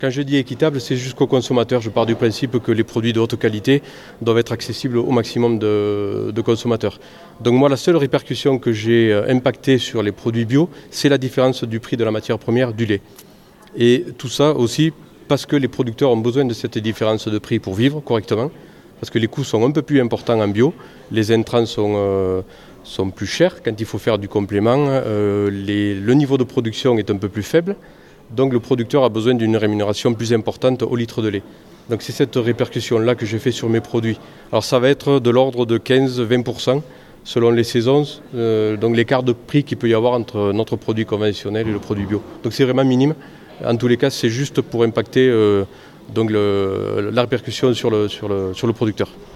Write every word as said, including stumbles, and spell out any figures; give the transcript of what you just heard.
Quand je dis équitable, c'est jusqu'au consommateur. Je pars du principe que les produits de haute qualité doivent être accessibles au maximum de, de consommateurs. Donc moi, la seule répercussion que j'ai impactée sur les produits bio, c'est la différence du prix de la matière première du lait. Et tout ça aussi parce que les producteurs ont besoin de cette différence de prix pour vivre correctement, parce que les coûts sont un peu plus importants en bio, les intrants sont, euh, sont plus chers quand il faut faire du complément, euh, les, le niveau de production est un peu plus faible. Donc le producteur a besoin d'une rémunération plus importante au litre de lait. Donc c'est cette répercussion-là que j'ai fait sur mes produits. Alors ça va être de l'ordre de quinze à vingt pour cent selon les saisons, euh, donc l'écart de prix qu'il peut y avoir entre notre produit conventionnel et le produit bio. Donc c'est vraiment minime. En tous les cas, c'est juste pour impacter euh, donc le, la répercussion sur le, sur le, sur le producteur.